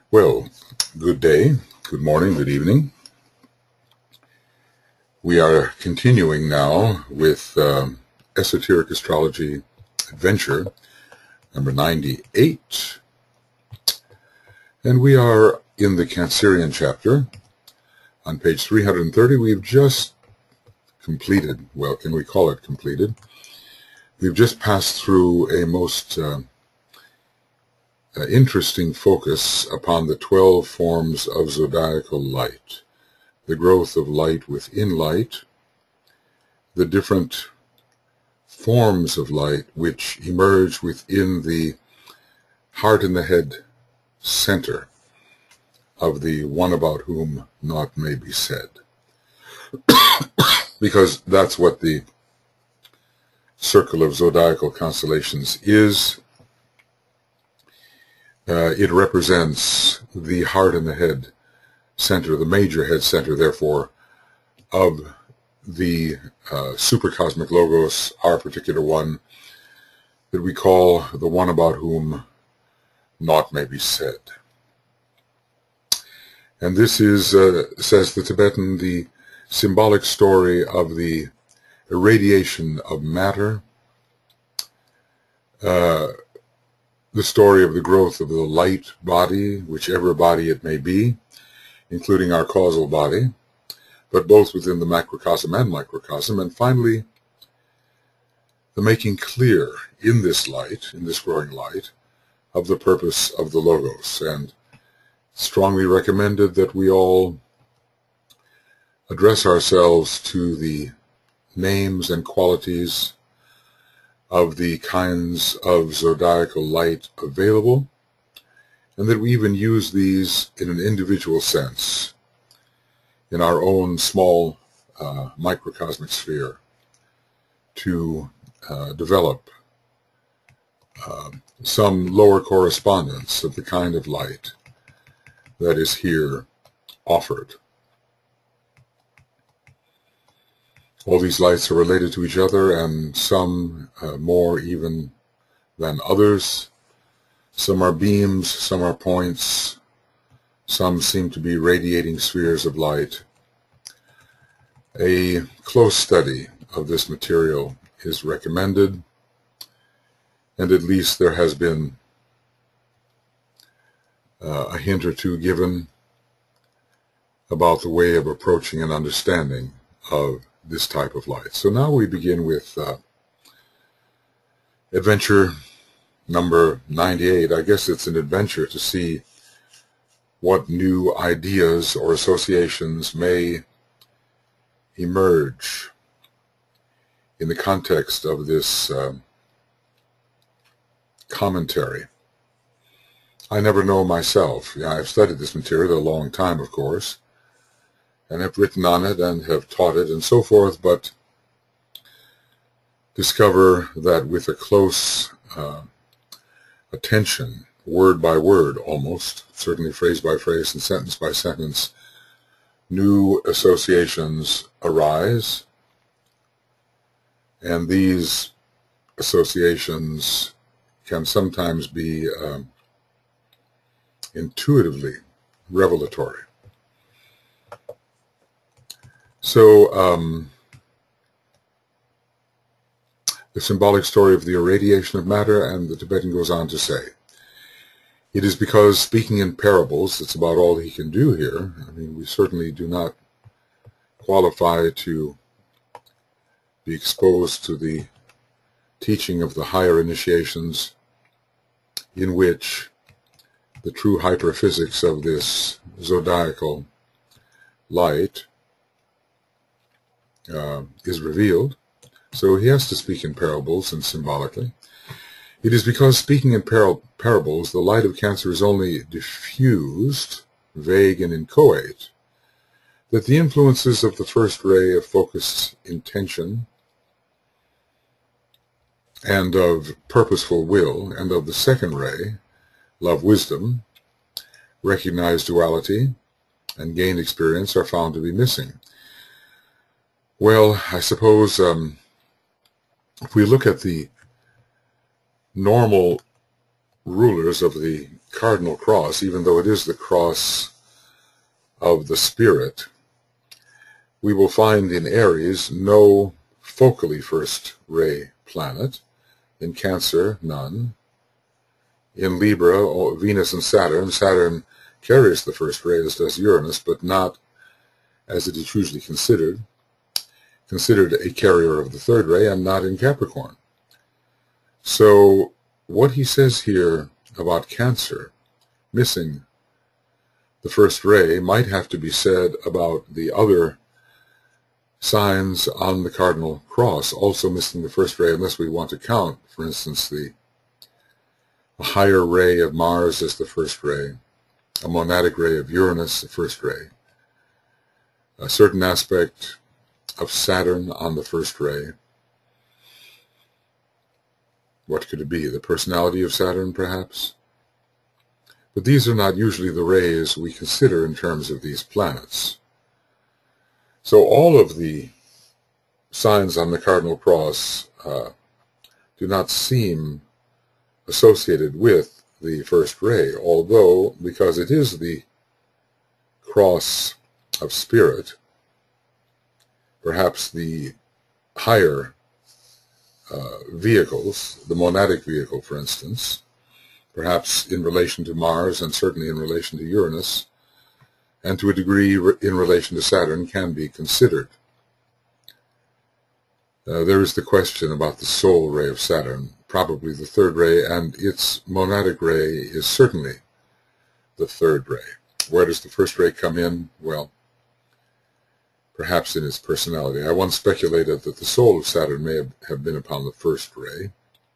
Well, good day, good morning, good evening. We are continuing now with Esoteric Astrology Adventure number 98. And we are in the Cancerian chapter. On page 330, we've just completed, well, can we call it completed? We've just passed through a most interesting focus upon the 12 forms of zodiacal light, the growth of light within light, the different forms of light which emerge within the heart and the head center of the one about whom naught may be said. Because that's what the circle of zodiacal constellations is. It represents the heart and the head center, the major head center, therefore, of the supercosmic logos, our particular one, that we call the one about whom naught may be said. And this is, says the Tibetan, the symbolic story of the irradiation of matter, the story of the growth of the light body, whichever body it may be, including our causal body, but both within the macrocosm and microcosm, and finally, the making clear in this light, in this growing light, of the purpose of the Logos, and strongly recommended that we all address ourselves to the names and qualities of the kinds of zodiacal light available, and that we even use these in an individual sense in our own small microcosmic sphere to develop some lower correspondence of the kind of light that is here offered. All these lights are related to each other, and some more even than others. Some are beams, some are points, some seem to be radiating spheres of light. A close study of this material is recommended, and at least there has been a hint or two given about the way of approaching and understanding of this type of light. So now we begin with adventure number 98. I guess it's an adventure to see what new ideas or associations may emerge in the context of this commentary. I never know myself. I've studied this material a long time, of course, and have written on it and have taught it and so forth, but discover that with a close attention, word by word almost, certainly phrase by phrase and sentence by sentence, new associations arise, and these associations can sometimes be intuitively revelatory. So the symbolic story of the irradiation of matter, and the Tibetan goes on to say, it is because speaking in parables, it's about all he can do here. I mean, we certainly do not qualify to be exposed to the teaching of the higher initiations in which the true hyperphysics of this zodiacal light is revealed. So he has to speak in parables and symbolically. It is because speaking in parables, the light of Cancer is only diffused, vague and inchoate, that the influences of the first ray of focused intention and of purposeful will, and of the second ray, love wisdom, recognize duality, and gain experience, are found to be missing. Well, I suppose if we look at the normal rulers of the cardinal cross, even though it is the cross of the spirit, we will find in Aries no focally first ray planet, in Cancer none, in Libra Venus and Saturn carries the first ray, as does Uranus, but not as it is usually considered a carrier of the third ray, and not in Capricorn. So what he says here about Cancer missing the first ray might have to be said about the other signs on the cardinal cross also missing the first ray, unless we want to count, for instance, the higher ray of Mars as the first ray, a monadic ray of Uranus, the first ray, a certain aspect of Saturn on the first ray. What could it be? The personality of Saturn, perhaps? But these are not usually the rays we consider in terms of these planets. So all of the signs on the cardinal cross do not seem associated with the first ray, although, because it is the cross of spirit, perhaps the higher vehicles, the monadic vehicle, for instance, perhaps in relation to Mars and certainly in relation to Uranus, and to a degree in relation to Saturn, can be considered. There is the question about the soul ray of Saturn, probably the third ray, and its monadic ray is certainly the third ray. Where does the first ray come in? Well, perhaps in its personality. I once speculated that the soul of Saturn may have been upon the first ray,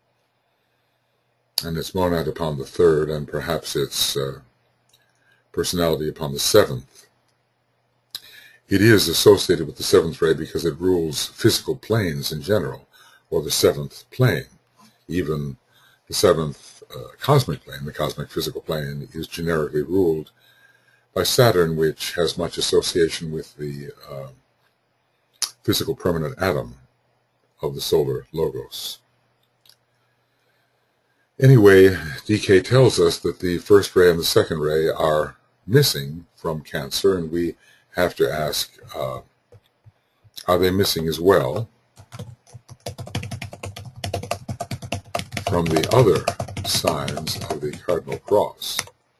and its monad upon the third, and perhaps its personality upon the seventh. It is associated with the seventh ray because it rules physical planes in general, or the seventh plane. Even the seventh cosmic plane, the cosmic physical plane, is generically ruled by Saturn, which has much association with the physical permanent atom of the solar logos. Anyway, DK tells us that the first ray and the second ray are missing from Cancer, and we have to ask, are they missing as well from the other signs of the cardinal cross?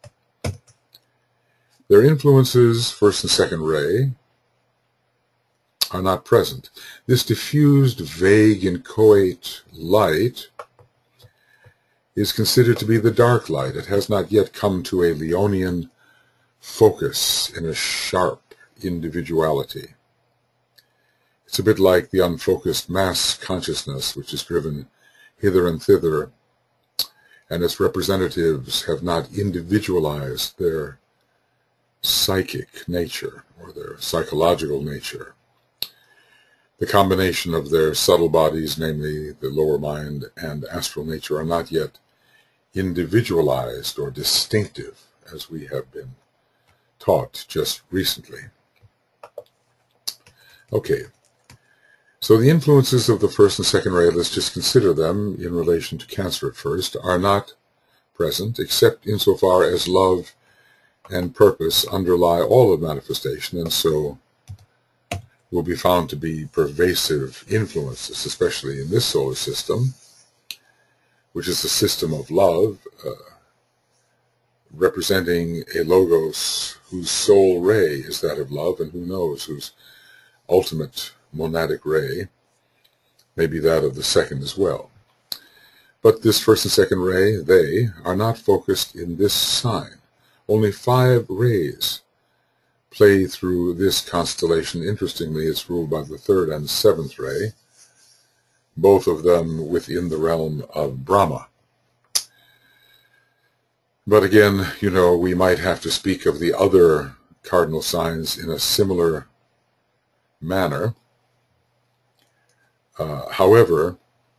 Their influences, first and second ray, are not present. This diffused, vague, inchoate light is considered to be the dark light. It has not yet come to a Leonian focus in a sharp individuality. It's a bit like the unfocused mass consciousness, which is driven hither and thither, and its representatives have not individualized their psychic nature or their psychological nature. The combination of their subtle bodies, namely the lower mind and astral nature, are not yet individualized or distinctive, as we have been taught just recently. Okay, so the influences of the first and second ray, let's just consider them in relation to Cancer at first, are not present, except insofar as love and purpose underlie all of manifestation, and so will be found to be pervasive influences, especially in this solar system, which is the system of love, representing a logos whose sole ray is that of love, and who knows, whose ultimate monadic ray may be that of the second as well. But this first and second ray, they are not focused in this sign. Only 5 rays play through this constellation. Interestingly, it's ruled by the third and seventh ray, both of them within the realm of Brahma. But again, you know, we might have to speak of the other cardinal signs in a similar manner. However,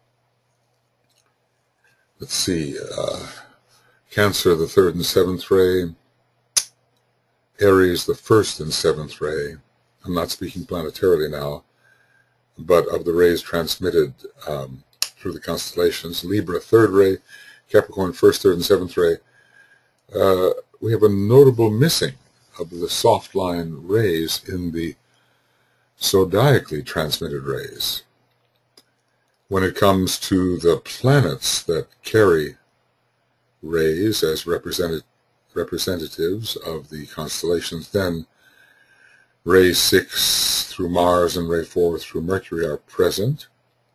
let's see, Cancer, the third and seventh ray, Aries, the first and seventh ray. I'm not speaking planetarily now, but of the rays transmitted through the constellations. Libra, third ray, Capricorn, first, third, and seventh ray. we have a notable missing of the soft line rays in the zodiacally transmitted rays. When it comes to the planets that carry rays as representatives of the constellations, then ray 6 through Mars and ray 4 through Mercury are present,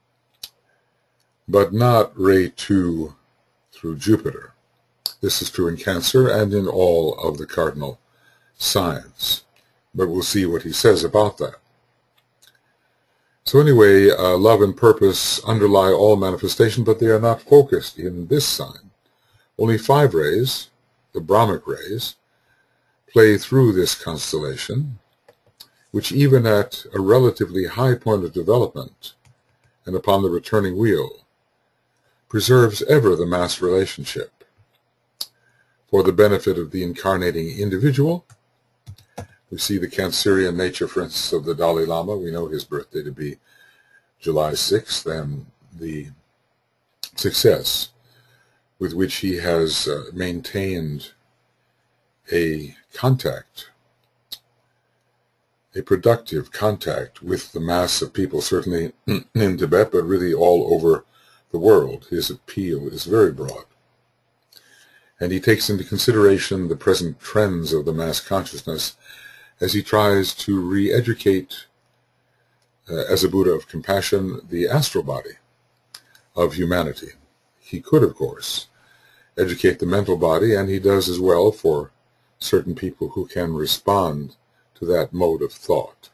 but not ray 2 through Jupiter. This is true in Cancer and in all of the cardinal signs, but we'll see what he says about that. So anyway, love and purpose underlie all manifestation, but they are not focused in this sign. Only 5 rays, the Brahmic rays, play through this constellation, which even at a relatively high point of development and upon the returning wheel, preserves ever the mass relationship. For the benefit of the incarnating individual, we see the Cancerian nature, for instance, of the Dalai Lama. We know his birthday to be July 6th, and the success with which he has maintained a contact, a productive contact with the mass of people, certainly in Tibet, but really all over the world. His appeal is very broad. And he takes into consideration the present trends of the mass consciousness as he tries to re-educate, as a Buddha of compassion, the astral body of humanity. He could, of course, educate the mental body, and he does as well for certain people who can respond to that mode of thought.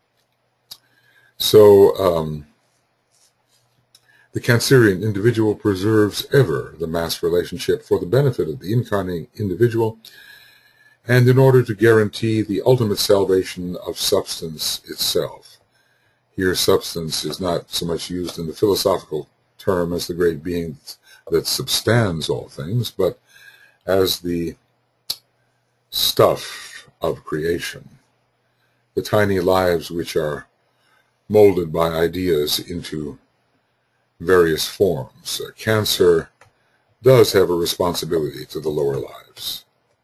So, the Cancerian individual preserves ever the mass relationship for the benefit of the incarnating individual, and in order to guarantee the ultimate salvation of substance itself. Here, substance is not so much used in the philosophical term as the great being that substands all things, but as the stuff of creation, the tiny lives which are molded by ideas into various forms. Cancer does have a responsibility to the lower lives.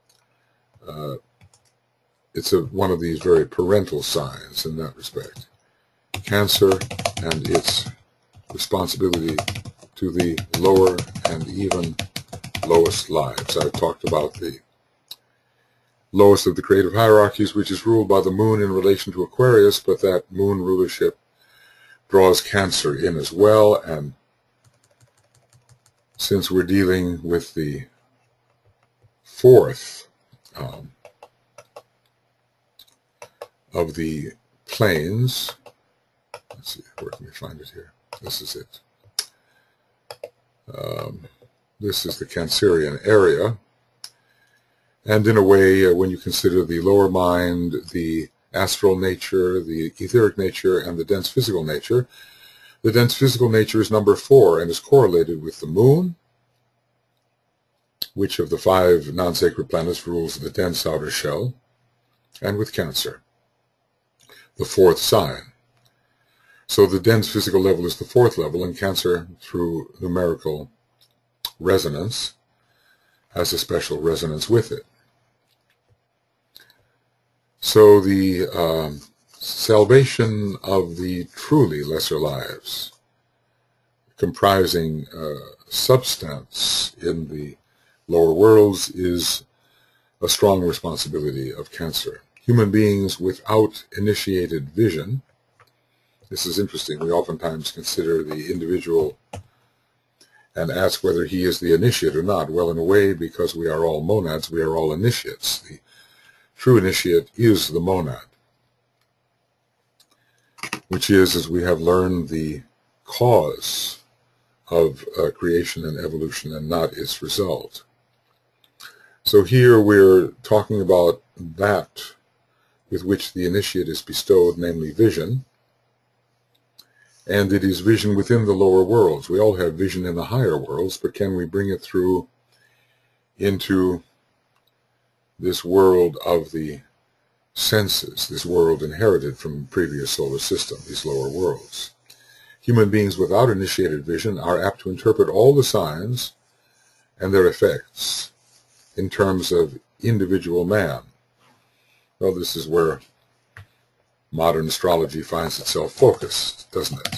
It's one of these very parental signs in that respect. Cancer and its responsibility to the lower and even lowest lives. I've talked about the lowest of the creative hierarchies, which is ruled by the moon in relation to Aquarius, but that moon rulership draws Cancer in as well, and since we're dealing with the fourth of the planes, let's see, where can we find it here? This is it. This is the Cancerian area, and in a way, when you consider the lower mind, the astral nature, the etheric nature, and the dense physical nature, the dense physical nature is number 4 and is correlated with the moon, which of the 5 non-sacred planets rules the dense outer shell, and with Cancer, the 4th sign. So the dense physical level is the 4th level, and Cancer, through numerical resonance, has a special resonance with it. So the salvation of the truly lesser lives, comprising substance in the lower worlds, is a strong responsibility of Cancer. Human beings without initiated vision, this is interesting, we oftentimes consider the individual and ask whether he is the initiate or not. Well, in a way, because we are all monads, we are all initiates. The true initiate is the monad, which is, as we have learned, the cause of creation and evolution and not its result. So here we're talking about that with which the initiate is bestowed, namely vision, and it is vision within the lower worlds. We all have vision in the higher worlds, but can we bring it through into this world of the senses, this world inherited from the previous solar system, these lower worlds? Human beings without initiated vision are apt to interpret all the signs and their effects in terms of individual man. Well, this is where modern astrology finds itself focused, doesn't it?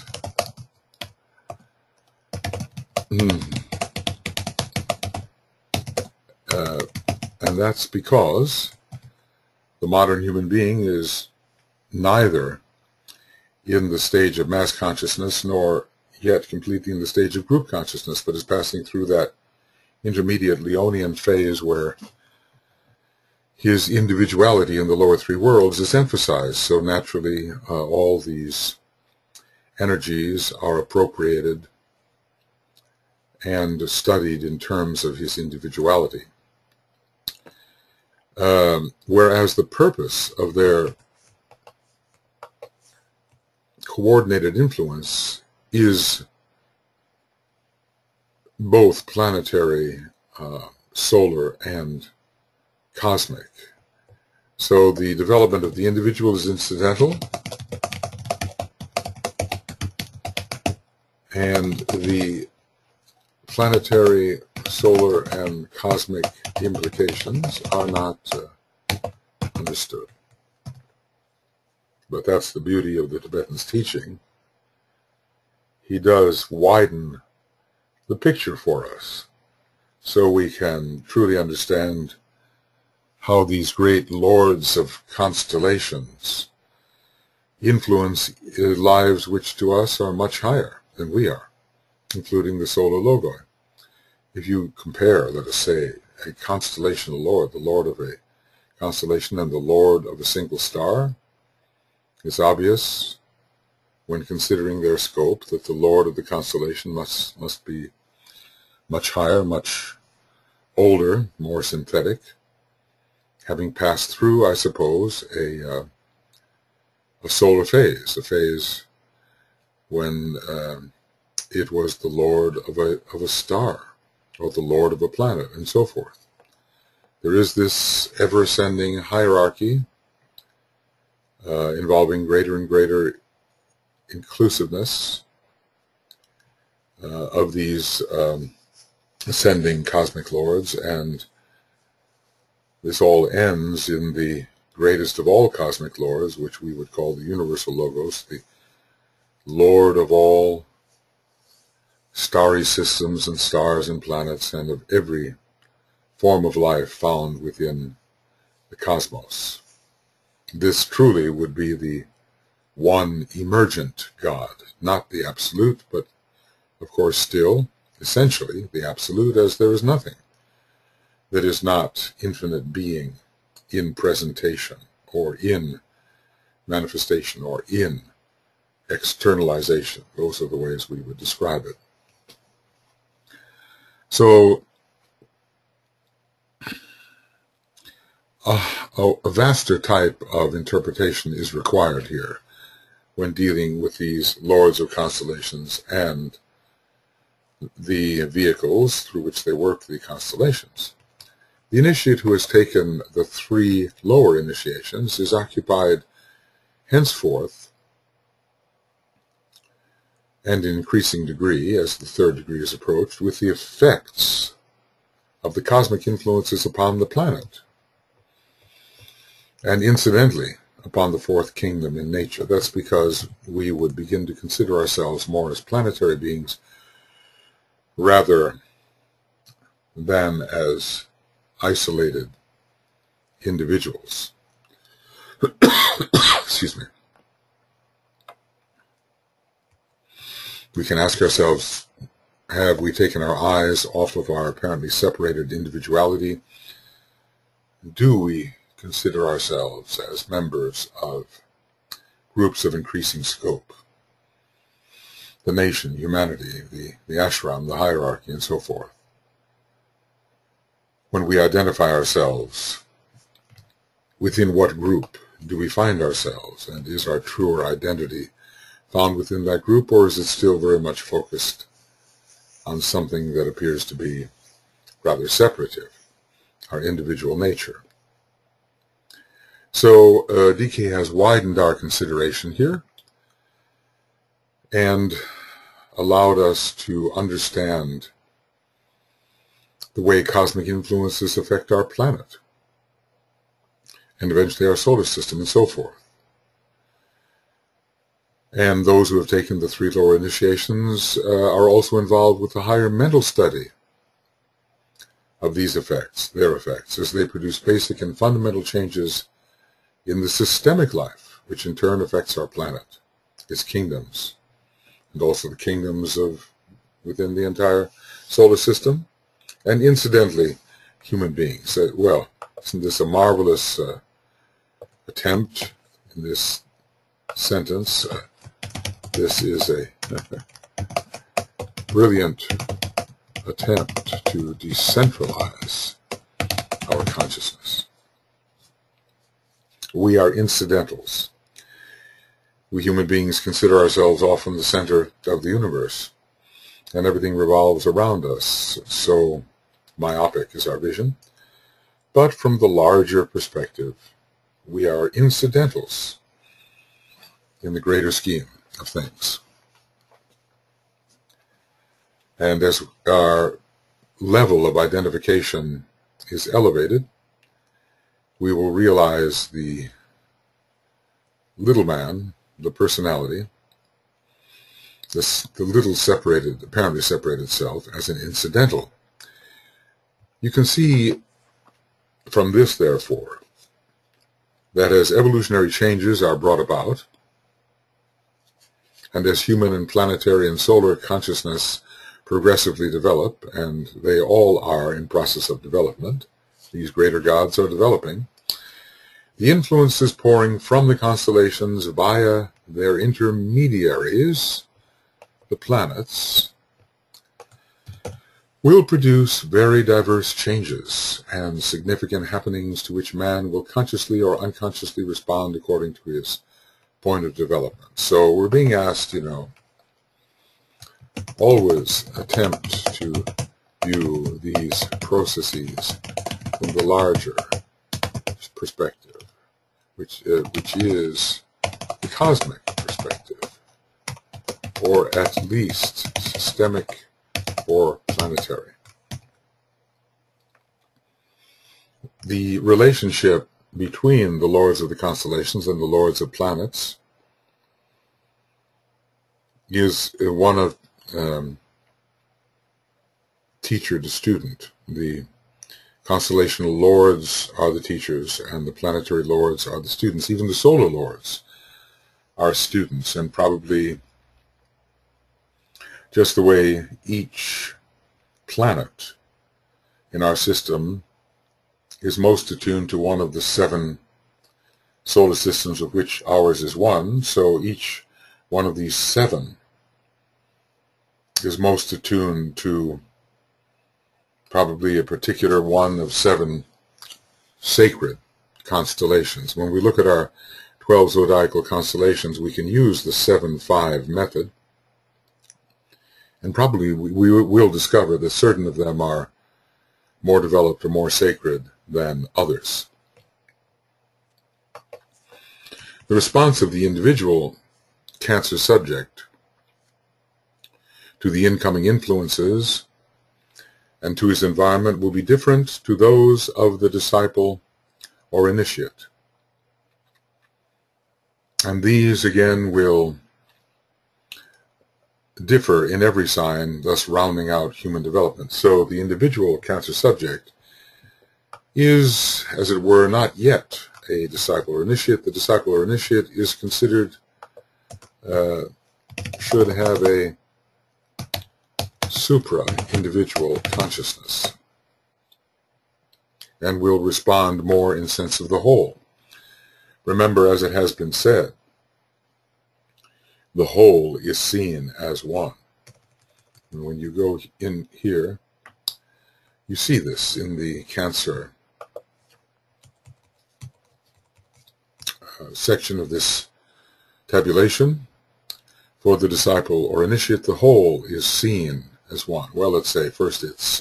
And that's because the modern human being is neither in the stage of mass consciousness nor yet completely in the stage of group consciousness, but is passing through that intermediate Leonian phase where his individuality in the lower three worlds is emphasized. So naturally, all these energies are appropriated and studied in terms of his individuality. Whereas the purpose of their coordinated influence is both planetary, solar, and cosmic. So the development of the individual is incidental, and the planetary, solar, and cosmic implications are not understood. But that's the beauty of the Tibetan's teaching. He does widen the picture for us so we can truly understand how these great lords of constellations influence lives which to us are much higher than we are, including the solar logoi. If you compare, let us say, a constellational lord, the lord of a constellation, and the lord of a single star, it's obvious when considering their scope that the lord of the constellation must be much higher, much older, more synthetic, having passed through, I suppose, a solar phase, a phase when it was the lord of a star, or the lord of a planet, and so forth. There is this ever-ascending hierarchy involving greater and greater inclusiveness of these ascending cosmic lords, and this all ends in the greatest of all cosmic lords, which we would call the universal logos, the lord of all starry systems and stars and planets, and of every form of life found within the cosmos. This truly would be the one emergent God, not the absolute, but of course still, essentially, the absolute, as there is nothing that is not infinite being in presentation, or in manifestation, or in externalization. Those are the ways we would describe it. So, a vaster type of interpretation is required here when dealing with these lords of constellations and the vehicles through which they work the constellations. The initiate who has taken the three lower initiations is occupied henceforth, and in increasing degree as the third degree is approached, with the effects of the cosmic influences upon the planet, and incidentally upon the fourth kingdom in nature. That's because we would begin to consider ourselves more as planetary beings rather than as isolated individuals. Excuse me. We can ask ourselves, have we taken our eyes off of our apparently separated individuality? Do we consider ourselves as members of groups of increasing scope? The nation, humanity, the ashram, the hierarchy, and so forth. When we identify ourselves, within what group do we find ourselves? And is our truer identity found within that group, or is it still very much focused on something that appears to be rather separative, our individual nature? So DK has widened our consideration here and allowed us to understand the way cosmic influences affect our planet, and eventually our solar system, and so forth. And those who have taken the three lower initiations are also involved with the higher mental study of these effects, their effects, as they produce basic and fundamental changes in the systemic life, which in turn affects our planet, its kingdoms, and also the kingdoms of within the entire solar system, and incidentally, human beings. Well, isn't this a marvelous attempt in this sentence? This is a brilliant attempt to decentralize our consciousness. We are incidentals. We human beings consider ourselves often the center of the universe, and everything revolves around us. So myopic is our vision. But from the larger perspective, we are incidentals in the greater scheme of things. And as our level of identification is elevated, we will realize the little man, the personality, the little separated, apparently separated self, as an incidental. You can see from this, therefore, that as evolutionary changes are brought about, and as human and planetary and solar consciousness progressively develop, and they all are in process of development, these greater gods are developing, the influences pouring from the constellations via their intermediaries, the planets, will produce very diverse changes and significant happenings to which man will consciously or unconsciously respond according to his point of development. So we're being asked, always attempt to view these processes from the larger perspective, which is the cosmic perspective, or at least systemic or planetary. The relationship between the lords of the constellations and the lords of planets is one of teacher to student. The constellational lords are the teachers, and the planetary lords are the students. Even the solar lords are students, and probably just the way each planet in our system is most attuned to one of the 7 solar systems, of which ours is one, so each one of these 7 is most attuned to probably a particular one of 7 sacred constellations. When we look at our 12 zodiacal constellations, we can use the 7-5 method, and probably we will discover that certain of them are more developed or more sacred than others. The response of the individual Cancer subject to the incoming influences and to his environment will be different to those of the disciple or initiate. And these again will differ in every sign, thus rounding out human development. So the individual Cancer subject is, as it were, not yet a disciple or initiate. The disciple or initiate is considered, should have a supra-individual consciousness and will respond more in sense of the whole. Remember, as it has been said, the whole is seen as one. And when you go in here, you see this in the Cancer section of this tabulation. For the disciple or initiate, the whole is seen as one. Well, let's say first it's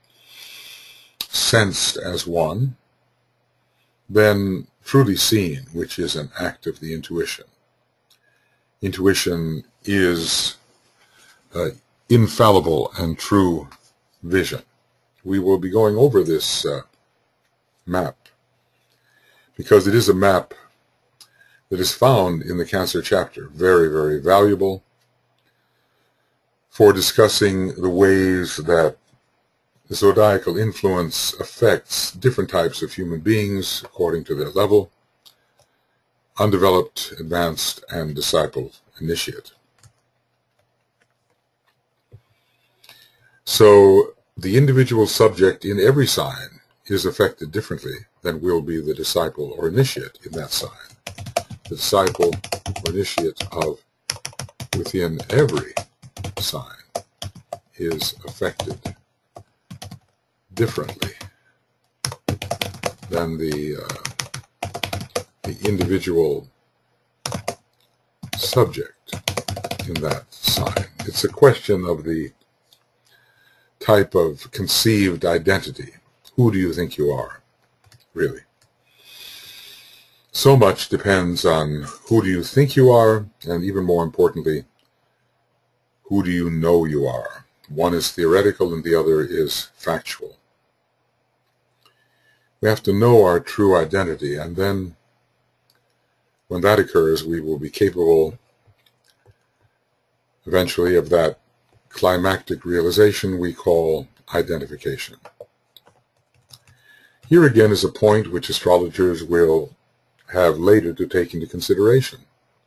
sensed as one, then truly seen, which is an act of the intuition. Intuition is infallible and true vision, we will be going over this map, because it is a map that is found in the Cancer chapter. Very, very valuable for discussing the ways that the zodiacal influence affects different types of human beings according to their level: undeveloped, advanced, and disciple initiate. So the individual subject in every sign is affected differently than will be the disciple or initiate in that sign. The disciple or initiate of within every sign is affected differently than the individual subject in that sign. It's a question of the type of conceived identity. Who do you think you are, really? So much depends on who do you think you are, and even more importantly, who do you know you are? One is theoretical and the other is factual. We have to know our true identity, and then when that occurs, we will be capable eventually of that climactic realization we call identification. Here again is a point which astrologers will have later to take into consideration.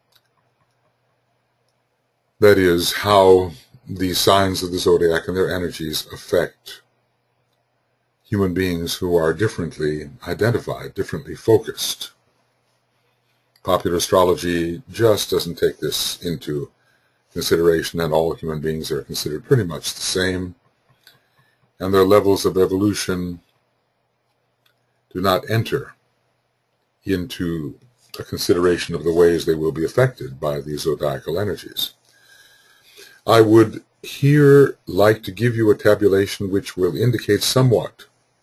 That is, how the signs of the zodiac and their energies affect human beings who are differently identified, differently focused. Popular astrology just doesn't take this into consideration, and all human beings are considered pretty much the same, and their levels of evolution do not enter into a consideration of the ways they will be affected by these zodiacal energies. I would here like to give you a tabulation which will indicate somewhat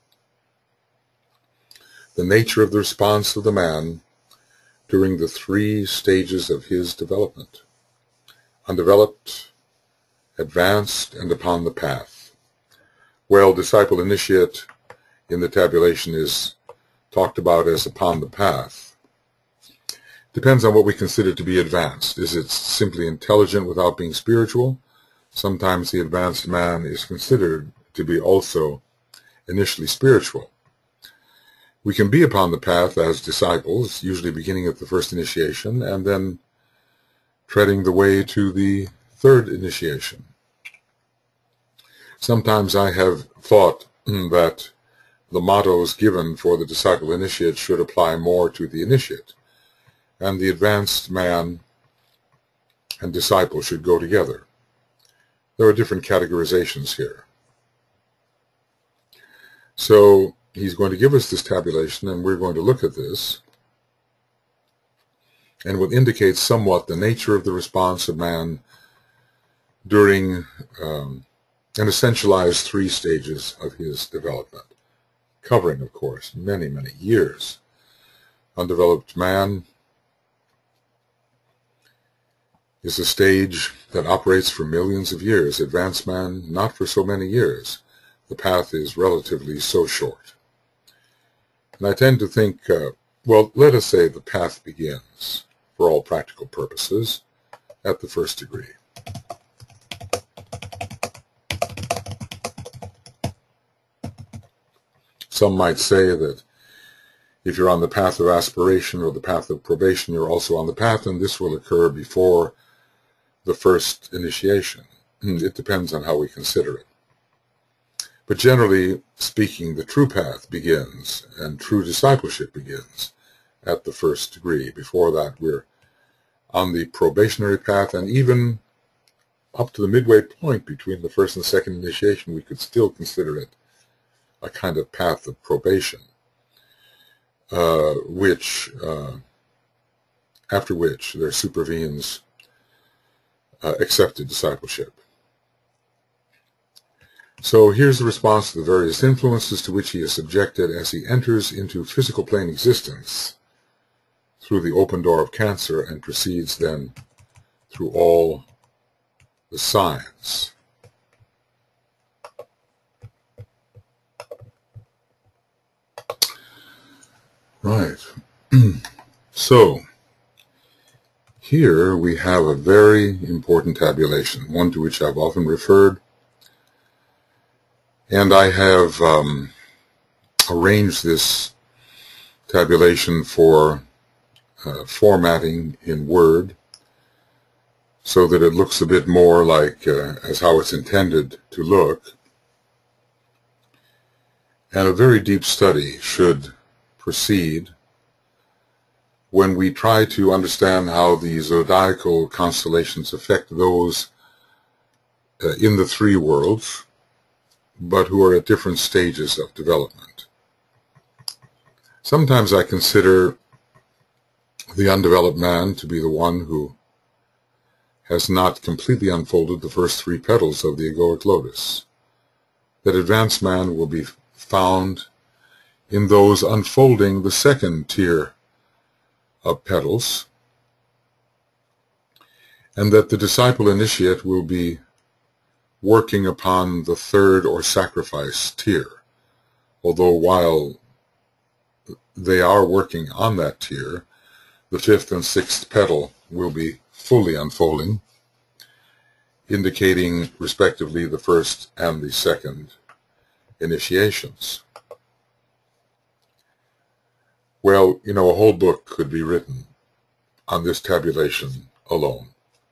the nature of the response of the man during the 3 stages of his development: undeveloped, advanced, and upon the path. Well, disciple initiate in the tabulation is talked about as upon the path. Depends on what we consider to be advanced. Is it simply intelligent without being spiritual? Sometimes the advanced man is considered to be also initially spiritual. We can be upon the path as disciples, usually beginning at the first initiation, and then treading the way to the 3rd initiation. Sometimes I have thought that the mottos given for the disciple initiate should apply more to the initiate, and the advanced man and disciple should go together. There are different categorizations here. So he's going to give us this tabulation, and we're going to look at this, and will indicate somewhat the nature of the response of man during an essentialized 3 stages of his development, covering, of course, many, many years. Undeveloped man is a stage that operates for millions of years. Advanced man, not for so many years. The path is relatively so short. And I tend to think, well, let us say the path begins, for all practical purposes, at the 1st degree. Some might say that if you're on the path of aspiration or the path of probation, you're also on the path, and this will occur before the 1st initiation. It depends on how we consider it. But generally speaking, the true path begins, and true discipleship begins at the 1st degree. Before that, we're on the probationary path, and even up to the midway point between the 1st and 2nd initiation, we could still consider it a kind of path of probation, after which there supervenes accepted discipleship. So here's the response to the various influences to which he is subjected as he enters into physical plane existence through the open door of Cancer, and proceeds then through all the signs. Right. So, here we have a very important tabulation, one to which I've often referred, and I have arranged this tabulation for formatting in Word so that it looks a bit more like as how it's intended to look. And a very deep study should proceed when we try to understand how the zodiacal constellations affect those in the three worlds, but who are at different stages of development. Sometimes I consider the undeveloped man to be the one who has not completely unfolded the first three petals of the egoic lotus. That advanced man will be found in those unfolding the second tier of petals, and that the disciple initiate will be working upon the third or sacrifice tier, although while they are working on that tier, the fifth and sixth petal will be fully unfolding, indicating respectively the first and the second initiations. Well, you know, a whole book could be written on this tabulation alone.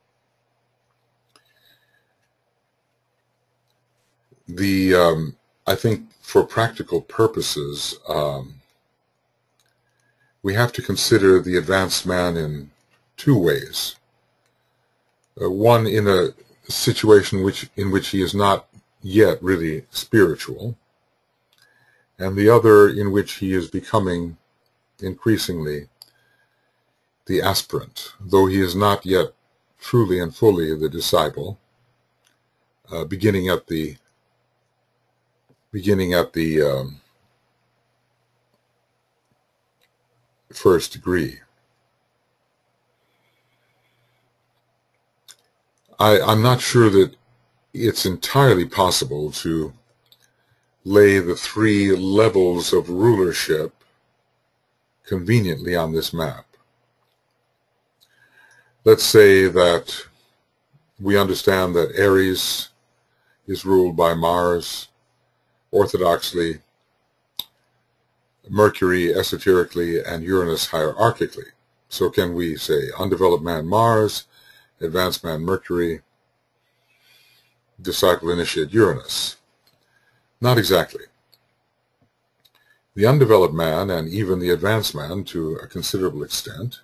I think for practical purposes, we have to consider the advanced man in two ways. One in a situation in which he is not yet really spiritual, and the other in which he is becoming increasingly the aspirant, though he is not yet truly and fully the disciple, beginning at the first degree. I'm not sure that it's entirely possible to lay the three levels of rulership conveniently on this map. Let's say that we understand that Aries is ruled by Mars, orthodoxly, Mercury esoterically, and Uranus hierarchically. So can we say undeveloped man Mars, advanced man Mercury, disciple initiate Uranus? Not exactly. The undeveloped man, and even the advanced man to a considerable extent,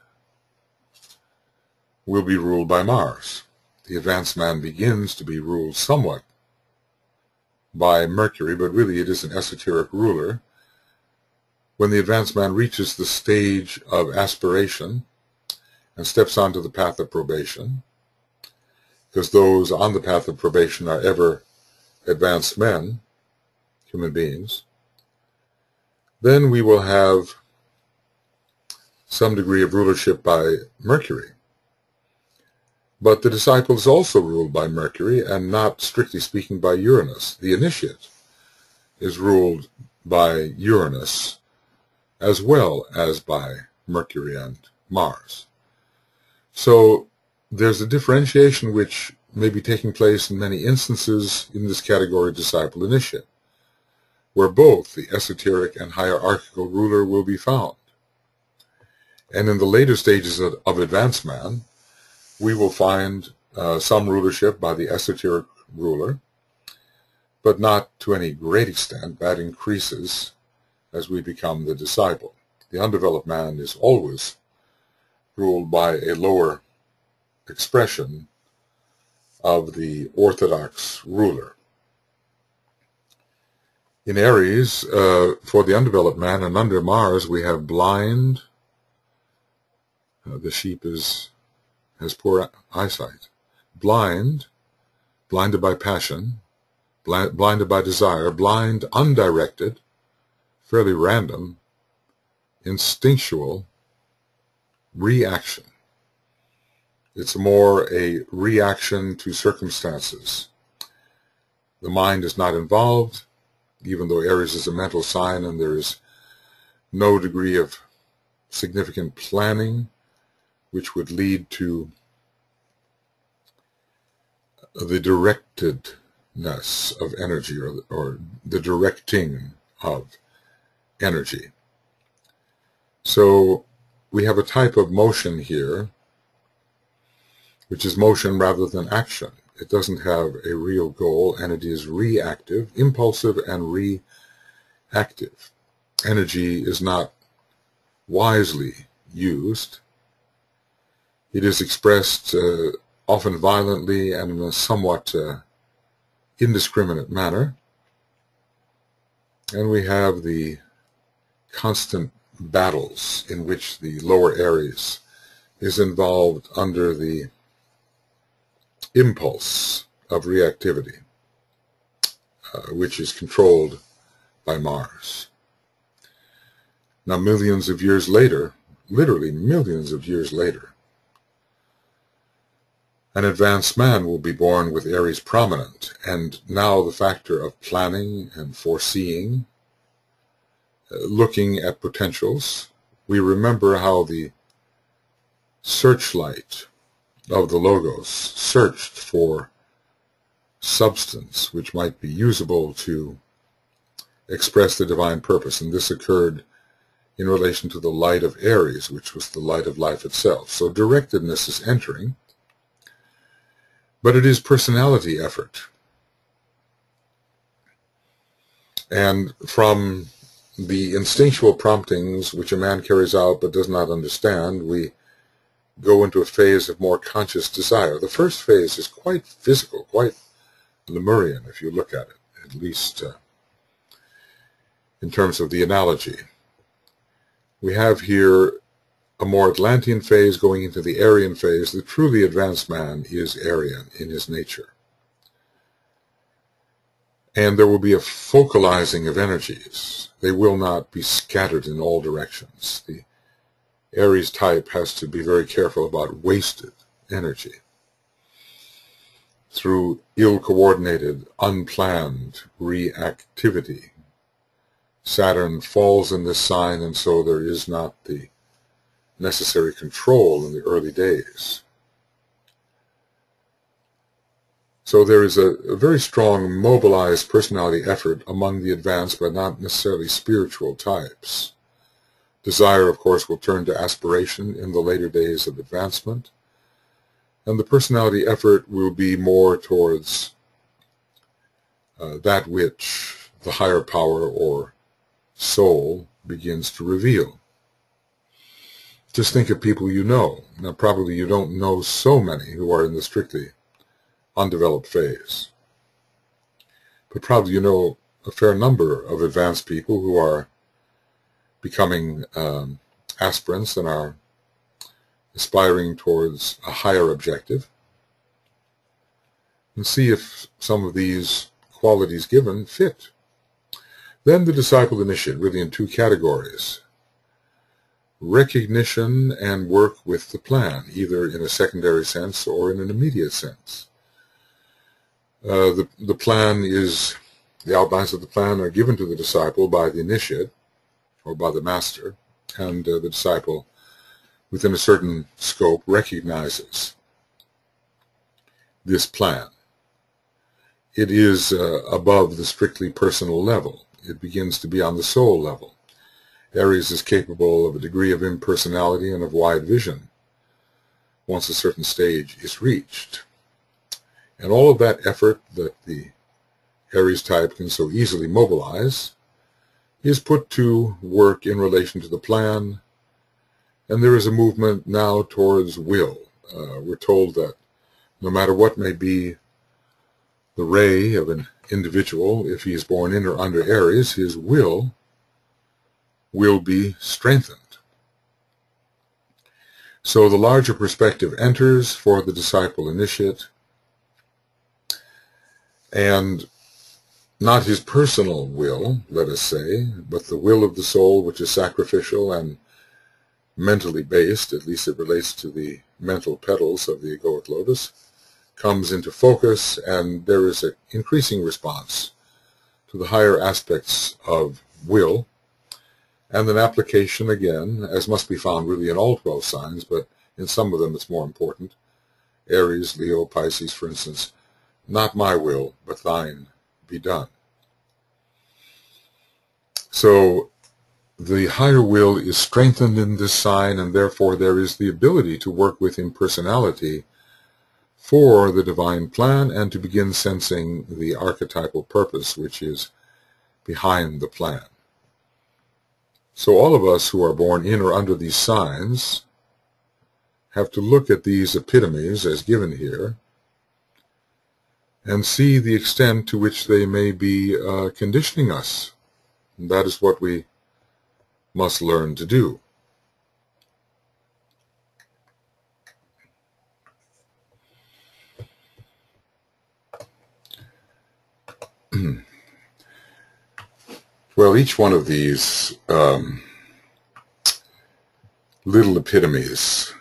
will be ruled by Mars. The advanced man begins to be ruled somewhat by Mercury, but really it is an esoteric ruler. When the advanced man reaches the stage of aspiration and steps onto the path of probation, because those on the path of probation are ever advanced men, human beings, then we will have some degree of rulership by Mercury. But the disciple is also ruled by Mercury and not, strictly speaking, by Uranus. The initiate is ruled by Uranus as well as by Mercury and Mars. So there's a differentiation which may be taking place in many instances in this category disciple initiate, where both the esoteric and hierarchical ruler will be found. And in the later stages of advanced man, we will find some rulership by the esoteric ruler, but not to any great extent. That increases as we become the disciple. The undeveloped man is always ruled by a lower expression of the orthodox ruler. In Aries, for the undeveloped man and under Mars, we have blind. The sheep has poor eyesight. Blinded by passion, blinded by desire, blind, undirected, fairly random, instinctual reaction. It's more a reaction to circumstances. The mind is not involved, even though Aries is a mental sign and there is no degree of significant planning, which would lead to the directedness of energy, or the directing of energy. So we have a type of motion here, which is motion rather than action. It doesn't have a real goal, and it is reactive, impulsive, and reactive. Energy is not wisely used. It is expressed often violently and in a somewhat indiscriminate manner. And we have the constant battles in which the lower Aries is involved under the impulse of reactivity, which is controlled by Mars. Now, millions of years later, literally millions of years later, an advanced man will be born with Aries prominent, and now the factor of planning and foreseeing, looking at potentials. We remember how the searchlight of the Logos searched for substance which might be usable to express the divine purpose, and this occurred in relation to the light of Aries, which was the light of life itself. So directedness is entering, but it is personality effort. And from the instinctual promptings which a man carries out but does not understand, we go into a phase of more conscious desire. The first phase is quite physical, quite Lemurian, if you look at it, at least in terms of the analogy. We have here a more Atlantean phase going into the Aryan phase. The truly advanced man is Aryan in his nature. And there will be a focalizing of energies. They will not be scattered in all directions. The Aries type has to be very careful about wasted energy. Through ill-coordinated, unplanned reactivity, Saturn falls in this sign, and so there is not the necessary control in the early days. So there is a very strong mobilized personality effort among the advanced but not necessarily spiritual types. Desire, of course, will turn to aspiration in the later days of advancement, and the personality effort will be more towards that which the higher power or soul begins to reveal. Just think of people you know. Now, probably you don't know so many who are in the strictly undeveloped phase, but probably you know a fair number of advanced people who are becoming aspirants and are aspiring towards a higher objective, and see if some of these qualities given fit. Then the disciple initiate, really in two categories: recognition and work with the plan, either in a secondary sense or in an immediate sense. The plan is, the outlines of the plan are given to the disciple by the initiate, or by the master, and the disciple, within a certain scope, recognizes this plan. It is above the strictly personal level. It begins to be on the soul level. Aries is capable of a degree of impersonality and of wide vision once a certain stage is reached. And all of that effort that the Aries type can so easily mobilize is put to work in relation to the plan, and there is a movement now towards will. We're told that no matter what may be the ray of an individual, if he is born in or under Aries, his will be strengthened. So the larger perspective enters for the disciple initiate, and not his personal will, let us say, but the will of the soul, which is sacrificial and mentally based, at least it relates to the mental petals of the egoic lotus, comes into focus, and there is an increasing response to the higher aspects of will, and an application again, as must be found really in all 12 signs, but in some of them it's more important. Aries, Leo, Pisces, for instance, not my will, but thine be done. So the higher will is strengthened in this sign, and therefore there is the ability to work with impersonality for the divine plan and to begin sensing the archetypal purpose which is behind the plan. So all of us who are born in or under these signs have to look at these epitomes as given here and see the extent to which they may be conditioning us. And that is what we must learn to do. Well, each one of these little epitomes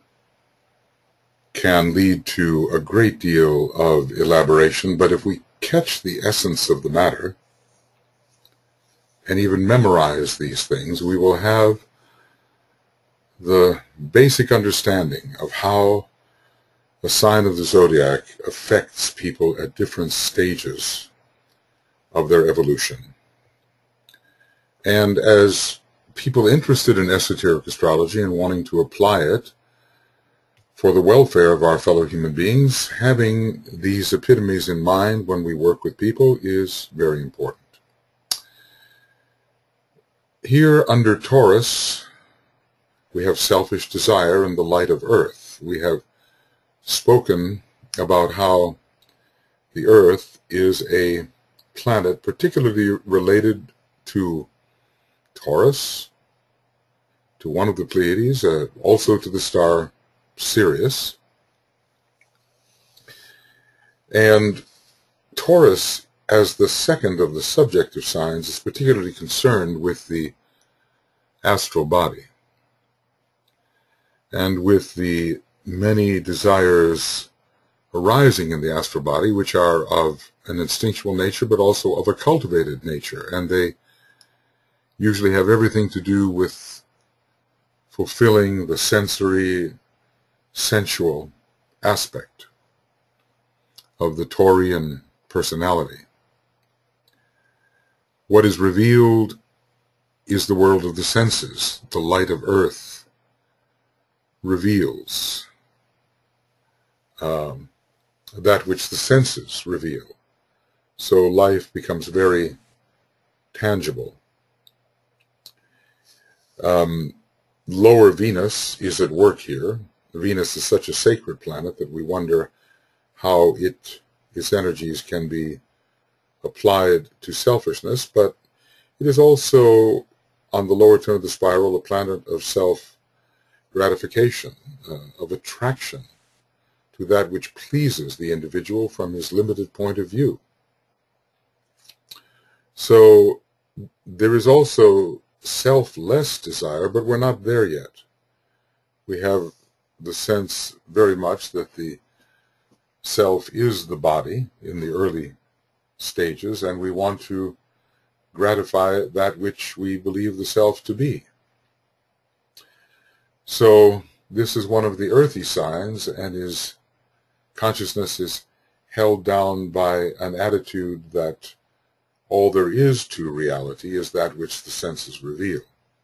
can lead to a great deal of elaboration, but if we catch the essence of the matter and even memorize these things, we will have the basic understanding of how a sign of the zodiac affects people at different stages of their evolution. And as people interested in esoteric astrology and wanting to apply it for the welfare of our fellow human beings, having these epitomes in mind when we work with people is very important. Here under Taurus, we have selfish desire and the light of earth. We have spoken about how the earth is a planet particularly related to Taurus, to one of the Pleiades, also to the star Sirius. And Taurus, as the second of the subjective signs, is particularly concerned with the astral body and with the many desires arising in the astral body, which are of an instinctual nature, but also of a cultivated nature. And they usually have everything to do with fulfilling the sensory, sensual aspect of the Taurian personality. What is revealed is the world of the senses. The light of earth reveals that which the senses reveal. So life becomes very tangible. Lower Venus is at work here. Venus is such a sacred planet that we wonder how its energies can be applied to selfishness, but it is also, on the lower turn of the spiral, a planet of self-gratification, of attraction to that which pleases the individual from his limited point of view. So there is also selfless desire, but we're not there yet. We have the sense very much that the self is the body in the early stages, and we want to gratify that which we believe the self to be. So this is one of the earthy signs, and his consciousness is held down by an attitude that all there is to reality is that which the senses reveal.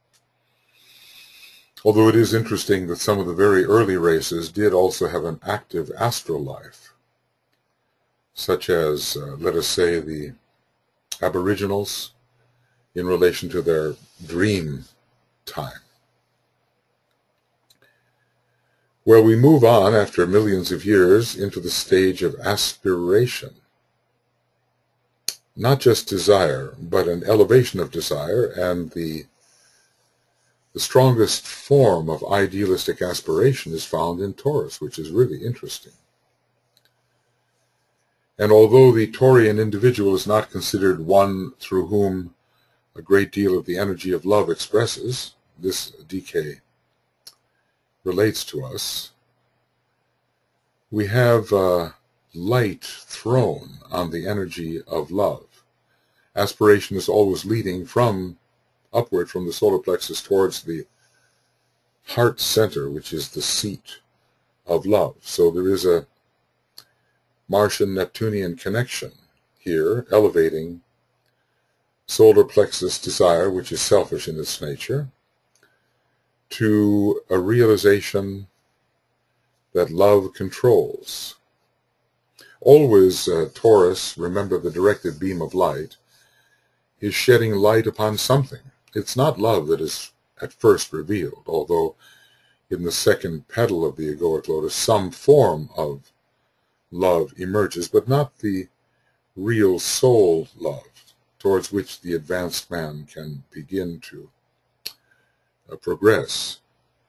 Although it is interesting that some of the very early races did also have an active astral life, such as, let us say, the Aboriginals in relation to their dream time. Well, we move on after millions of years into the stage of aspiration. Not just desire, but an elevation of desire, and the strongest form of idealistic aspiration is found in Taurus, which is really interesting. And although the Taurian individual is not considered one through whom a great deal of the energy of love expresses, this DK relates to us, we have light thrown on the energy of love. Aspiration is always leading from upward from the solar plexus towards the heart center, which is the seat of love. So there is a Martian-Neptunian connection here, elevating solar plexus desire, which is selfish in its nature, to a realization that love controls. Always, Taurus, remember the directed beam of light, is shedding light upon something. It's not love that is at first revealed, although in the second petal of the egoic lotus some form of love emerges, but not the real soul love towards which the advanced man can begin to progress.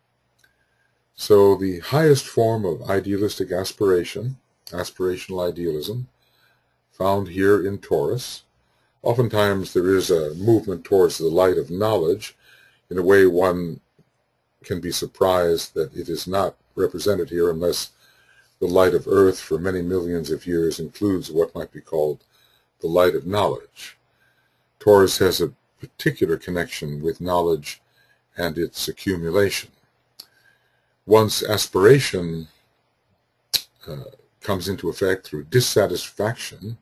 So the highest form of idealistic aspiration, aspirational idealism, found here in Taurus. Oftentimes there is a movement towards the light of knowledge. In a way, one can be surprised that it is not represented here unless the light of earth for many millions of years includes what might be called the light of knowledge. Taurus has a particular connection with knowledge and its accumulation. Once aspiration comes into effect through dissatisfaction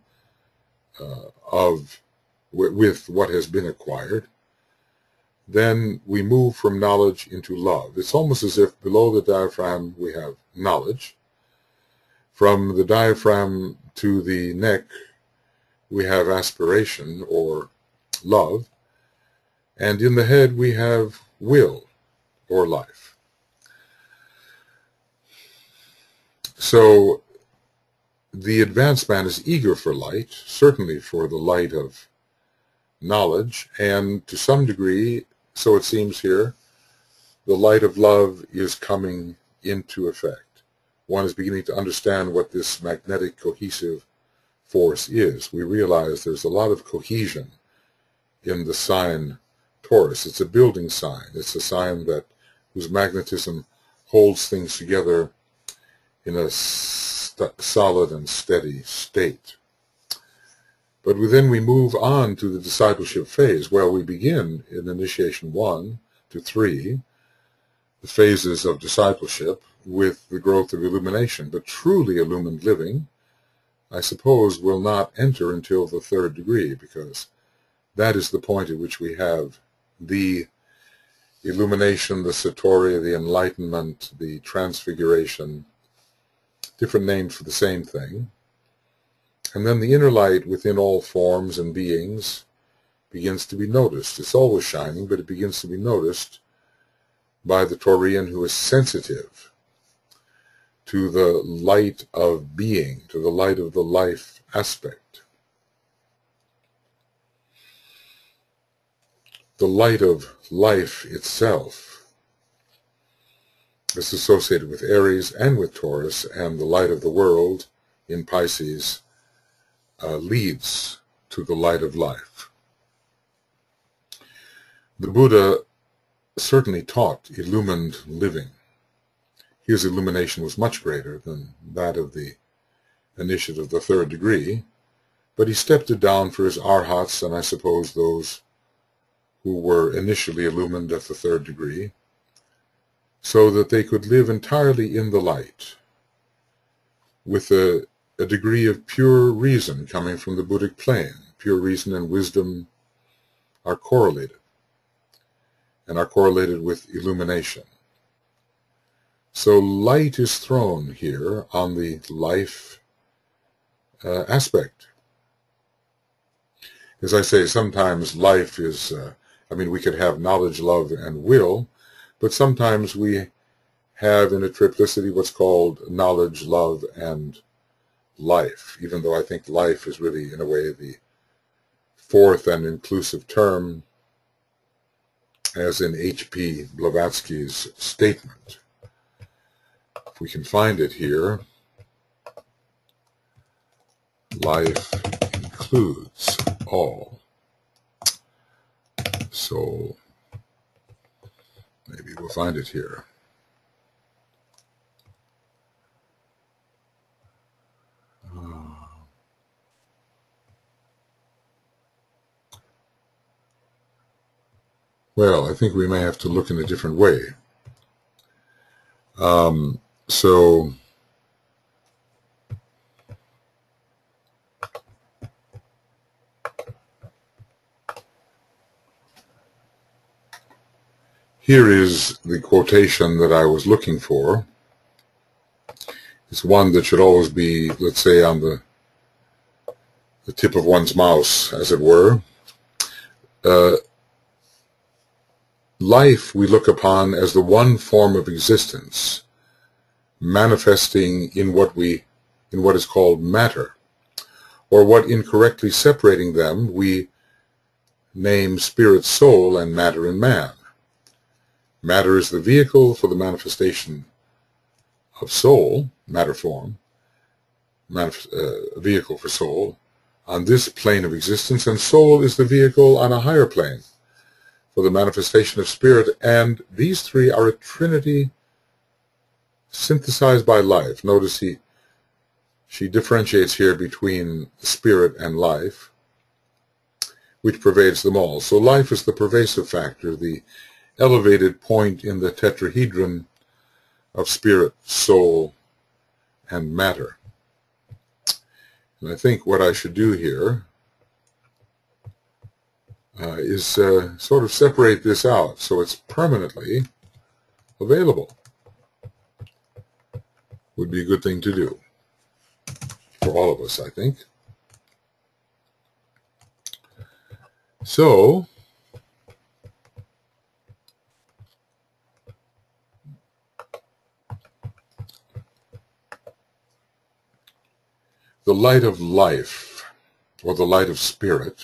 with what has been acquired, then we move from knowledge into love. It's almost as if below the diaphragm we have knowledge. From the diaphragm to the neck we have aspiration or love, and in the head we have will or life. So the advanced man is eager for light, certainly for the light of knowledge, and to some degree, so it seems here, the light of love is coming into effect. One is beginning to understand what this magnetic cohesive force is. We realize there's a lot of cohesion in the sign Taurus. It's a building sign. It's a sign whose magnetism holds things together in a solid and steady state. But then we move on to the discipleship phase, where we begin in initiation 1 to 3, the phases of discipleship, with the growth of illumination. But truly illumined living, I suppose, will not enter until the 3rd degree, because that is the point at which we have the illumination, the satori, the enlightenment, the transfiguration, different names for the same thing. And then the inner light within all forms and beings begins to be noticed. It's always shining, but it begins to be noticed by the Taurian who is sensitive to the light of being, to the light of the life aspect. The light of life itself is associated with Aries and with Taurus, and the light of the world in Pisces leads to the light of life. The Buddha certainly taught illumined living. His illumination was much greater than that of the initiate of the 3rd degree, but he stepped it down for his arhats, and I suppose those who were initially illumined at the 3rd degree, so that they could live entirely in the light, with a degree of pure reason coming from the Buddhic plane. Pure reason and wisdom are correlated, and are correlated with illumination. So light is thrown here on the life aspect. As I say, sometimes life is, we could have knowledge, love, and will, but sometimes we have in a triplicity what's called knowledge, love, and life, even though I think life is really, in a way, the 4th and inclusive term, as in H.P. Blavatsky's statement. If we can find it here, life includes all. So maybe we'll find it here. Well, I think we may have to look in a different way. So here is the quotation that I was looking for. It's one that should always be, let's say, on the tip of one's mouse, as it were. Life we look upon as the one form of existence manifesting in what is called matter, or what, incorrectly separating them, we name spirit, soul, and matter and man. Matter is the vehicle for the manifestation of soul, matter form, vehicle for soul on this plane of existence, and soul is the vehicle on a higher plane for the manifestation of spirit, and these three are a trinity synthesized by life. Notice she differentiates here between spirit and life, which pervades them all. So life is the pervasive factor, the elevated point in the tetrahedron of spirit, soul, and matter. And I think what I should do here is sort of separate this out so it's permanently available. Would be a good thing to do for all of us, I think. So, the light of life, or the light of spirit,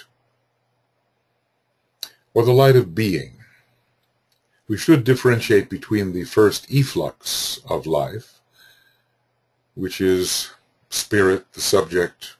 or the light of being. We should differentiate between the first efflux of life, which is spirit, the subject,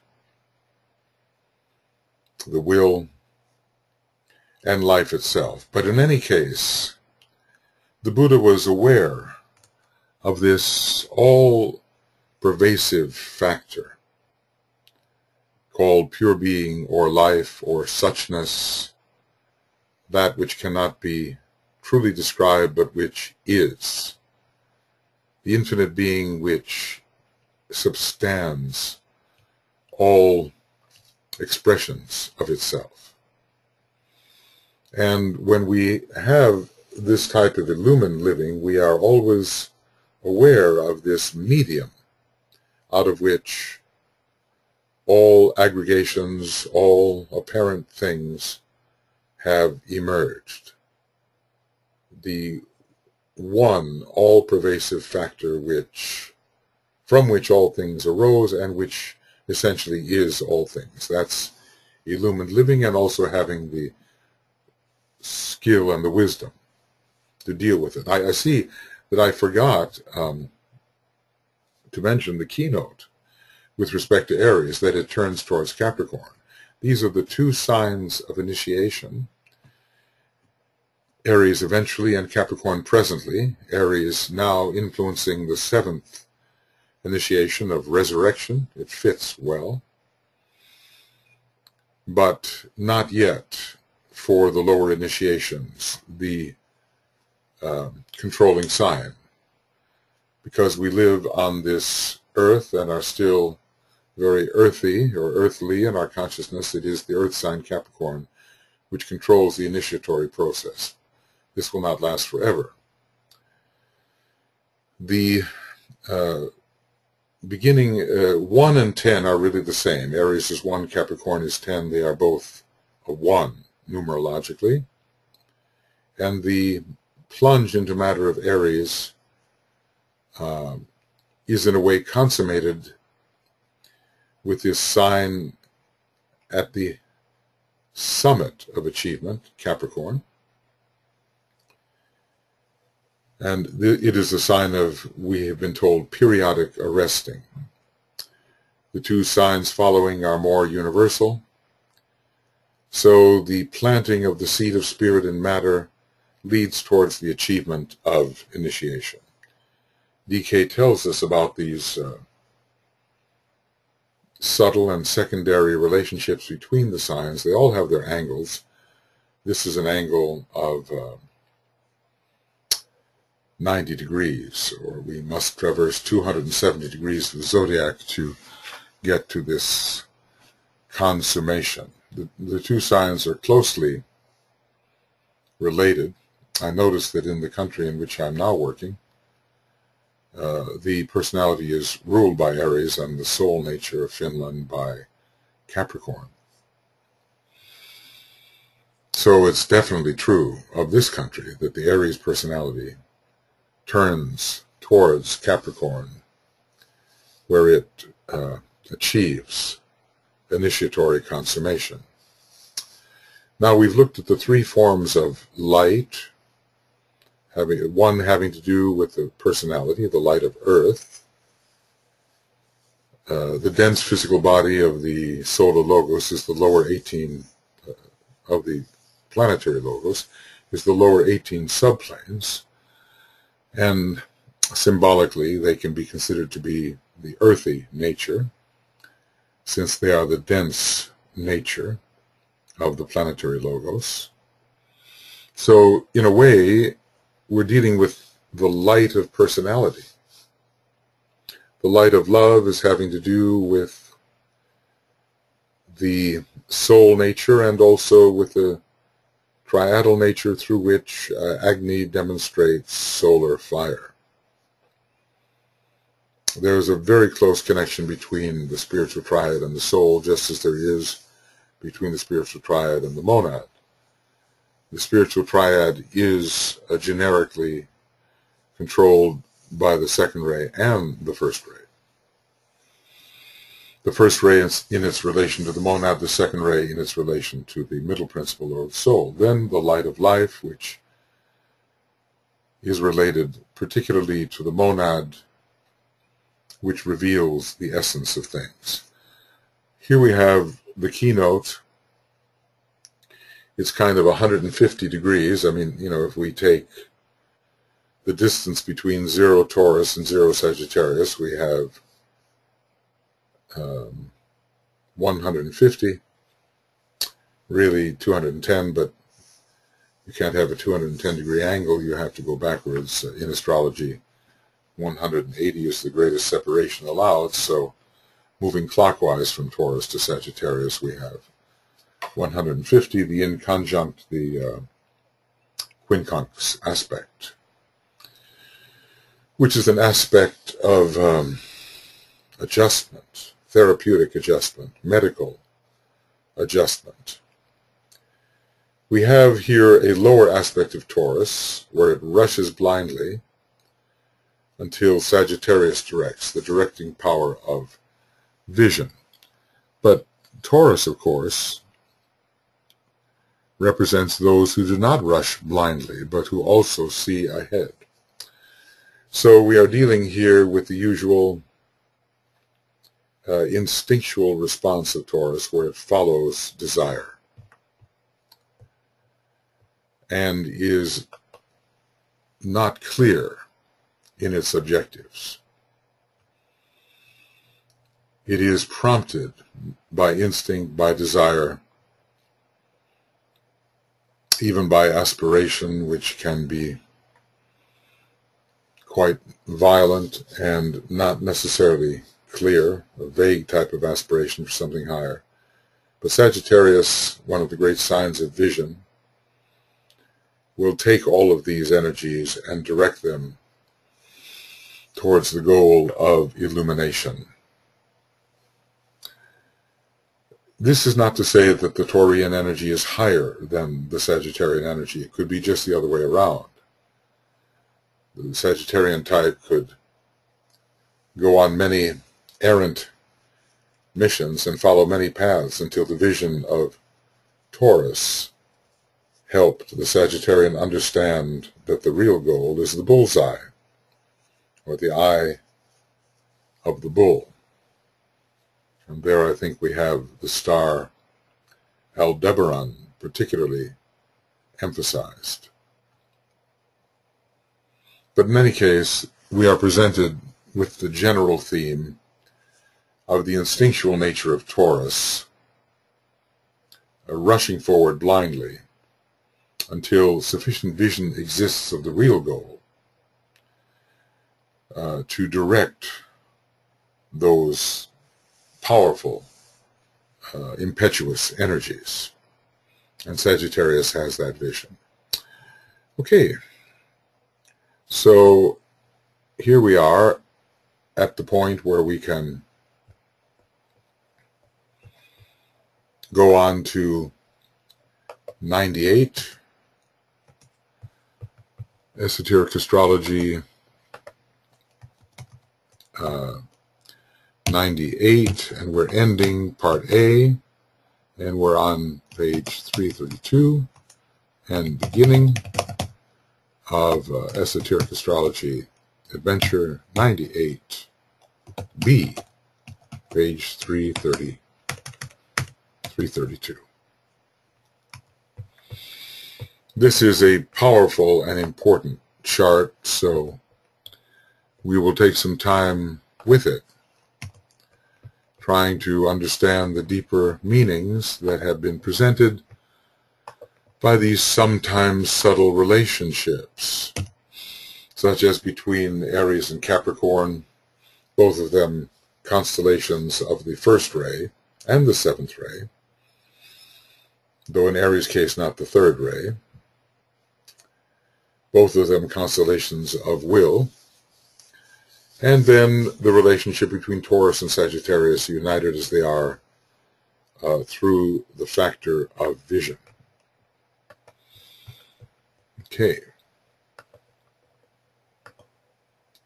the will, and life itself. But in any case, the Buddha was aware of this all-pervasive factor called pure being, or life, or suchness, that which cannot be truly described but which is, the infinite being which substands all expressions of itself. And when we have this type of illumined living, we are always aware of this medium out of which all aggregations, all apparent things have emerged. The one all-pervasive factor from which all things arose and which essentially is all things. That's illumined living, and also having the skill and the wisdom to deal with it. I see that I forgot to mention the keynote with respect to Aries, that it turns towards Capricorn. These are the two signs of initiation. Aries eventually and Capricorn presently. Aries now influencing the seventh initiation of resurrection. It fits well. But not yet for the lower initiations, the controlling sign. Because we live on this earth and are still very earthy or earthly in our consciousness, it is the earth sign Capricorn which controls the initiatory process. This will not last forever. The beginning 1 and 10 are really the same. Aries is 1, Capricorn is 10. They are both a 1 numerologically. And the plunge into matter of Aries is in a way consummated with this sign at the summit of achievement, Capricorn. And it is a sign of, we have been told, periodic arresting. The two signs following are more universal. So the planting of the seed of spirit in matter leads towards the achievement of initiation. DK tells us about these subtle and secondary relationships between the signs. They all have their angles, This is an angle of 90 degrees, or we must traverse 270 degrees of the zodiac to get to this consummation. The two signs are closely related. I noticed that in the country in which I'm now working, the personality is ruled by Aries and the soul nature of Finland by Capricorn. So it's definitely true of this country that the Aries personality turns towards Capricorn, where it achieves initiatory consummation. Now we've looked at the three forms of light, one having to do with the personality, the light of Earth. The dense physical body of the solar logos is the lower 18 of the planetary logos, is the lower 18 subplanes, and symbolically they can be considered to be the earthy nature, since they are the dense nature of the planetary logos. So in a way, we're dealing with the light of personality. The light of love is having to do with the soul nature and also with the triadal nature through which Agni demonstrates solar fire. There's a very close connection between the spiritual triad and the soul, just as there is between the spiritual triad and the monad. The spiritual triad is generically controlled by the second ray and the first ray. The first ray in its relation to the monad, the second ray in its relation to the middle principle or the soul. Then the light of life, which is related particularly to the monad, which reveals the essence of things. Here we have the keynote. It's kind of 150 degrees. I mean, you know, if we take the distance between 0 Taurus and 0 Sagittarius, we have 150, really 210, but you can't have a 210 degree angle. You have to go backwards. In astrology, 180 is the greatest separation allowed, so moving clockwise from Taurus to Sagittarius, we have 150, the inconjunct, the quincunx aspect, which is an aspect of adjustment, therapeutic adjustment, medical adjustment. We have here a lower aspect of Taurus, where it rushes blindly until Sagittarius directs, the directing power of vision. But Taurus, of course, represents those who do not rush blindly, but who also see ahead. So we are dealing here with the usual instinctual response of Taurus, where it follows desire and is not clear in its objectives. It is prompted by instinct, by desire, even by aspiration, which can be quite violent and not necessarily clear, a vague type of aspiration for something higher. But Sagittarius, one of the great signs of vision, will take all of these energies and direct them towards the goal of illumination. This is not to say that the Taurian energy is higher than the Sagittarian energy. It could be just the other way around. The Sagittarian type could go on many errant missions and follow many paths until the vision of Taurus helped the Sagittarian understand that the real goal is the bullseye, or the eye of the bull. And there I think we have the star Aldebaran particularly emphasized. But in any case, we are presented with the general theme of the instinctual nature of Taurus, rushing forward blindly until sufficient vision exists of the real goal to direct those powerful, impetuous energies. And Sagittarius has that vision. Okay, so here we are at the point where we can go on to 98, Esoteric Astrology 98, and we're ending part A, and we're on page 332, and beginning of Esoteric Astrology Adventure 98, B, page 332. This is a powerful and important chart, so we will take some time with it, trying to understand the deeper meanings that have been presented by these sometimes subtle relationships, such as between Aries and Capricorn, both of them constellations of the first ray and the seventh ray, though in Aries' case not the third ray, both of them constellations of will, and then the relationship between Taurus and Sagittarius, united as they are through the factor of vision. Okay.